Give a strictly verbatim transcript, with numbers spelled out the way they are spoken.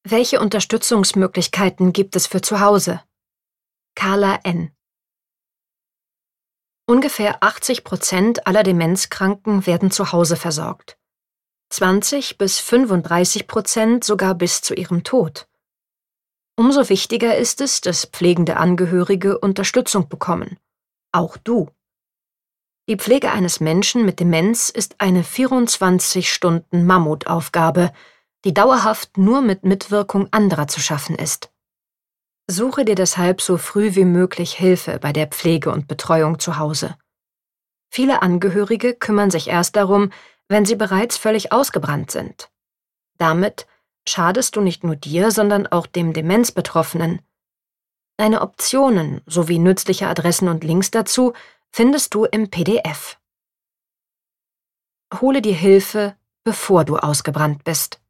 Welche Unterstützungsmöglichkeiten gibt es für zu Hause? Carla N. Ungefähr achtzig Prozent aller Demenzkranken werden zu Hause versorgt. zwanzig bis fünfunddreißig Prozent sogar bis zu ihrem Tod. Umso wichtiger ist es, dass pflegende Angehörige Unterstützung bekommen. Auch du. Die Pflege eines Menschen mit Demenz ist eine vierundzwanzig Stunden Mammutaufgabe, die dauerhaft nur mit Mitwirkung anderer zu schaffen ist. Suche dir deshalb so früh wie möglich Hilfe bei der Pflege und Betreuung zu Hause. Viele Angehörige kümmern sich erst darum, wenn sie bereits völlig ausgebrannt sind. Damit schadest du nicht nur dir, sondern auch dem Demenzbetroffenen. Deine Optionen sowie nützliche Adressen und Links dazu findest du im P D F. Hole dir Hilfe, bevor du ausgebrannt bist.